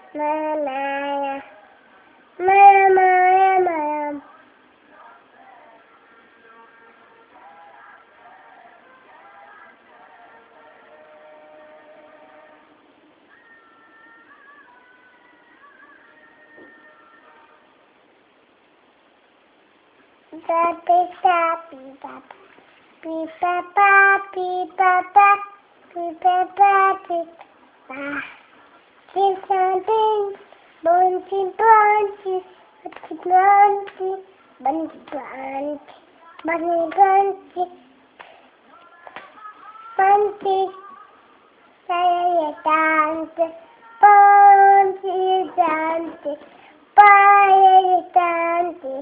Mama, mama, Papi, papi, papa, pipa, papi, papa, pipa, papi, ah, something, bunchy, bunchy, bunchy, bunchy, bunchy, bunchy, bunchy, bunchy, saya dance, bunchy, dance, saya dance.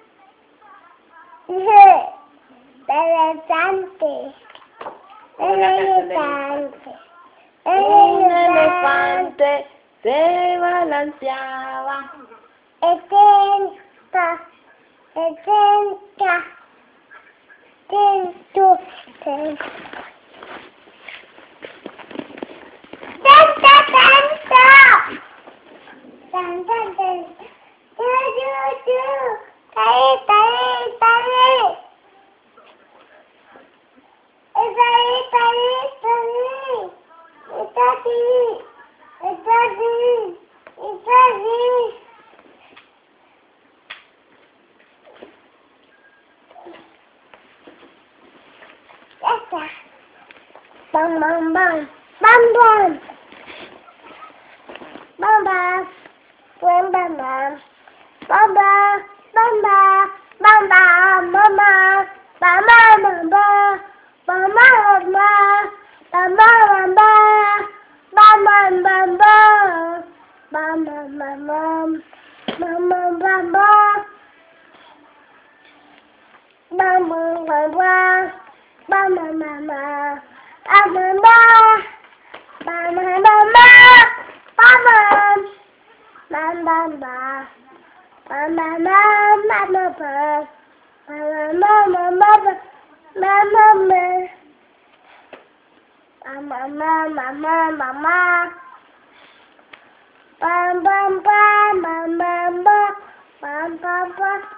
Elefante. Elefante. Un elefante se balanceaba. Etenta. Etenta. Tento. Tenta. Tenta. Tenta. Tenta. Tenta. Tarik, tarik, tarik. Tarik, tarik, tarik. Tarik. Tarik. Bang, bang, bang. Bang, bang. Bang, bang. Bang, bang, bang. Bang, bang. Mama, mama, mama, mama, mama, mama, mama, mama, mama, mama, mama, mama,